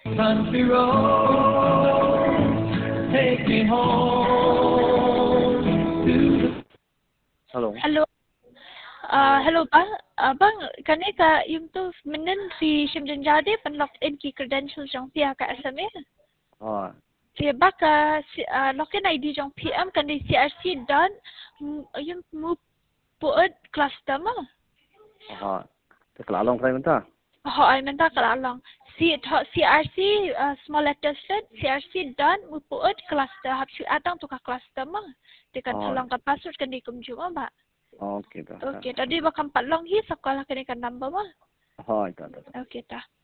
Country road, take me home to the... Hello. Hello. Hello bang. Bang, kani ka yung tu menen si Shimjan Jadi pen login ki credentials jong pia ka SMA. Rồi. Si baka si login ID jong PM kan di CRC dan yung mu puot cluster mo. Rồi. Tức là long thay ta. Ho ay menta kala long. Si CRC small letters set CRC dan mu puot cluster hap si atang tu ka cluster mo. Tekan salang ka password kan di kumju mo ba. Okay ta. Okay, tadi bakal 4 long hi sekolah kini kan number mah. Rồi ta. Okay ta.